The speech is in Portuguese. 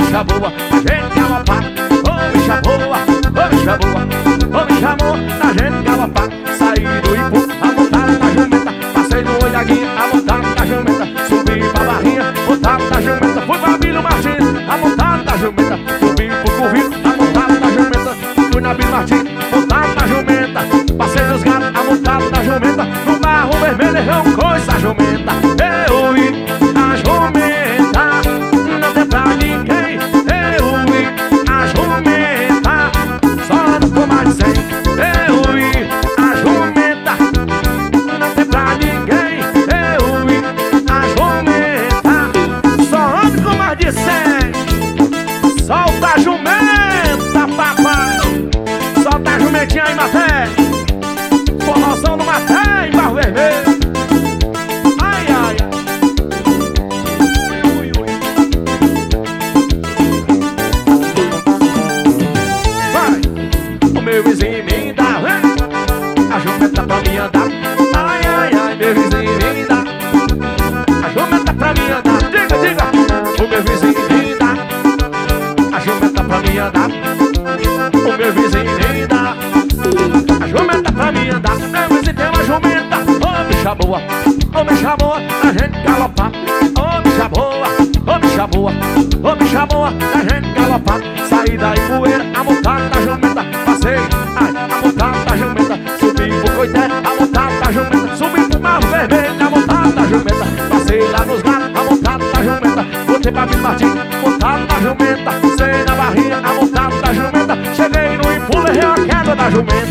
bicha boa, a gente galopar. Ô bicha boa, ô bicha boa, ô bicha boa, a gente galopar. Saí do Ipu, a montada da jumenta. Passei no olho da guia, a montada da jumenta. Subi pra barrinha, montada da jumenta. Fui pra Bílio Martins, a montada da jumenta. Subi pro Curvino, a montada da jumenta. Fui na Bílio Martins, montada da jumenta. Passei nos gatos, a montada da jumenta. No Barro Vermelho, errou com essa jumenta. Eu vi a jumenta, não tem pra ninguém. Eu vi a jumenta, só no comar de 100. Eu vi a jumenta, não tem pra ninguém. Eu vi a jumenta, só ando com mais de 100. Solta a jumenta, papai. Solta a jumentinha aí, Maté. Formação no Maté, em Barro Vermelho. Ai, ai, ai. Ui, ui, ui. Vai. O meu vizinho me dá, vem. A jumenta pra mim andar. Ai, ai, ai, meu vizinho me dá. A jumenta pra mim andar. Diga, diga. O meu vizinho me dá. A jumenta pra mim andar. O meu vizinho me dá. A jumenta pra mim andar. Meu vizinho tem uma jumenta. Ô bicha boa, ô bicha boa, a gente galopar. Ô bicha boa, ô bicha boa, ô bicha boa, a gente galopar. Saí da Ipueira, a montada da jumenta. Passei, ai, a montada da jumenta. Subi pro Coité, a montada da jumenta. Subi pro Barro Vermelho, a montada da jumenta. Passei lá nos gatos, a montada da jumenta. Voltei pra Bílio Martins, montada da jumenta. Sei na barrinha, a montada da jumenta. Cheguei no Ipu, errei a queda da jumenta.